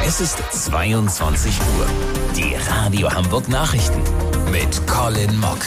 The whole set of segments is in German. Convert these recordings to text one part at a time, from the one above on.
Es ist 22 Uhr. Die Radio Hamburg Nachrichten mit Colin Mock.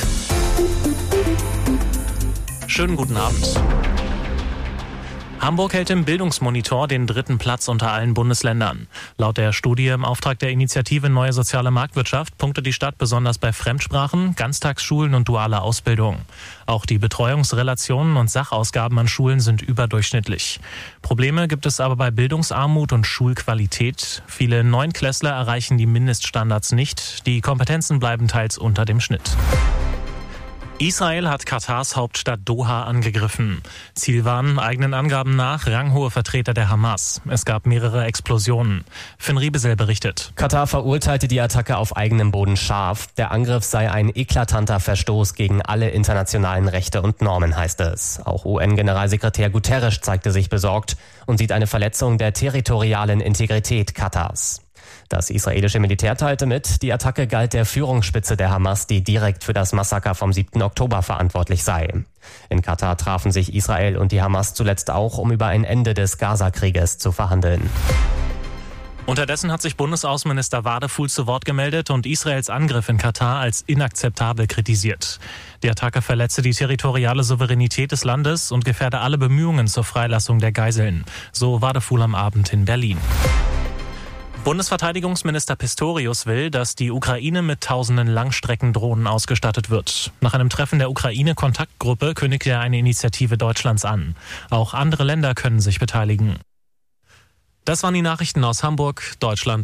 Schönen guten Abend. Hamburg hält im Bildungsmonitor den 3. Platz unter allen Bundesländern. Laut der Studie im Auftrag der Initiative Neue Soziale Marktwirtschaft punktet die Stadt besonders bei Fremdsprachen, Ganztagsschulen und dualer Ausbildung. Auch die Betreuungsrelationen und Sachausgaben an Schulen sind überdurchschnittlich. Probleme gibt es aber bei Bildungsarmut und Schulqualität. Viele Neunklässler erreichen die Mindeststandards nicht. Die Kompetenzen bleiben teils unter dem Schnitt. Israel hat Katars Hauptstadt Doha angegriffen. Ziel waren eigenen Angaben nach ranghohe Vertreter der Hamas. Es gab mehrere Explosionen. Finn Riebesel berichtet. Katar verurteilte die Attacke auf eigenem Boden scharf. Der Angriff sei ein eklatanter Verstoß gegen alle internationalen Rechte und Normen, heißt es. Auch UN-Generalsekretär Guterres zeigte sich besorgt und sieht eine Verletzung der territorialen Integrität Katars. Das israelische Militär teilte mit, die Attacke galt der Führungsspitze der Hamas, die direkt für das Massaker vom 7. Oktober verantwortlich sei. In Katar trafen sich Israel und die Hamas zuletzt auch, um über ein Ende des Gaza-Krieges zu verhandeln. Unterdessen hat sich Bundesaußenminister Wadefuhl zu Wort gemeldet und Israels Angriff in Katar als inakzeptabel kritisiert. Die Attacke verletze die territoriale Souveränität des Landes und gefährde alle Bemühungen zur Freilassung der Geiseln. So Wadefuhl am Abend in Berlin. Bundesverteidigungsminister Pistorius will, dass die Ukraine mit tausenden Langstreckendrohnen ausgestattet wird. Nach einem Treffen der Ukraine-Kontaktgruppe kündigte er eine Initiative Deutschlands an. Auch andere Länder können sich beteiligen. Das waren die Nachrichten aus Hamburg, Deutschland